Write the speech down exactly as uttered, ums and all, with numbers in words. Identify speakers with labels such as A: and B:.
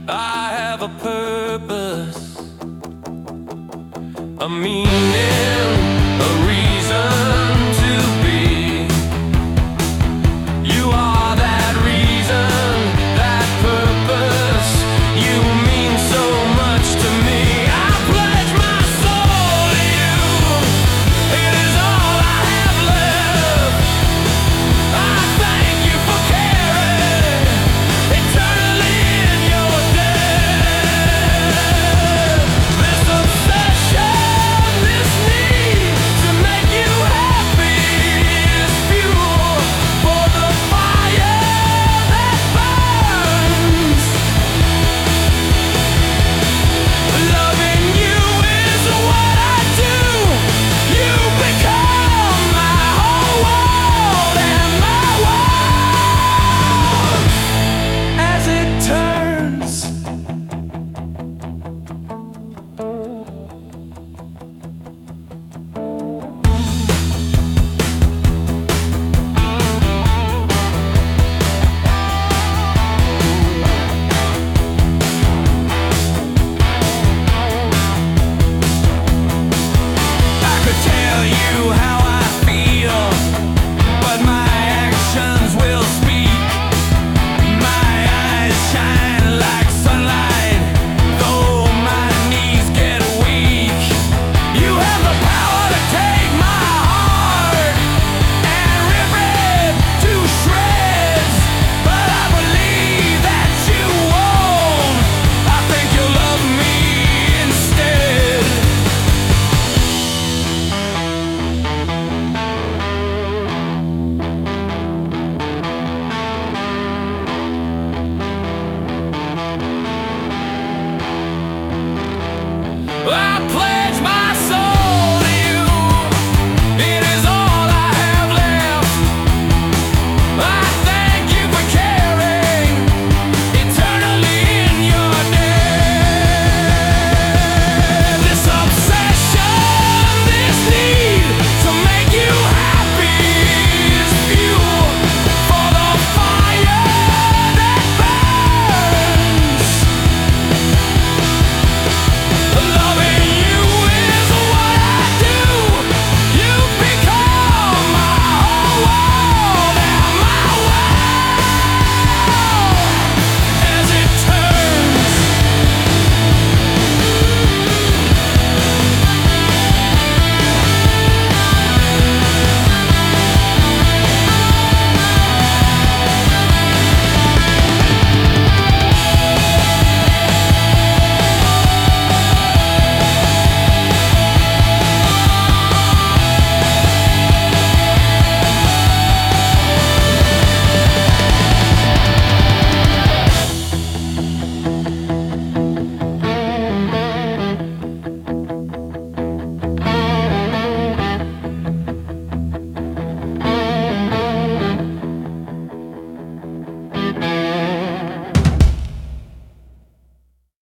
A: I have a purpose, a meaning, a reason to be. You are that reason, that purpose. You mean so much to me. I pledge my soul to you. It is all I have left. I thank you for caring eternally in your death. This obsession, this need to make you happy is fuel for the fire that burns. Loving you is what I do. You become my whole world and my world as it turns. I could tell you how I feel, but my actions will speak. My eyes shine like sunlight, though my knees get weak. You have the power to take my heart and rip it to shreds, but I believe that you won't. I think you'll love me instead. I play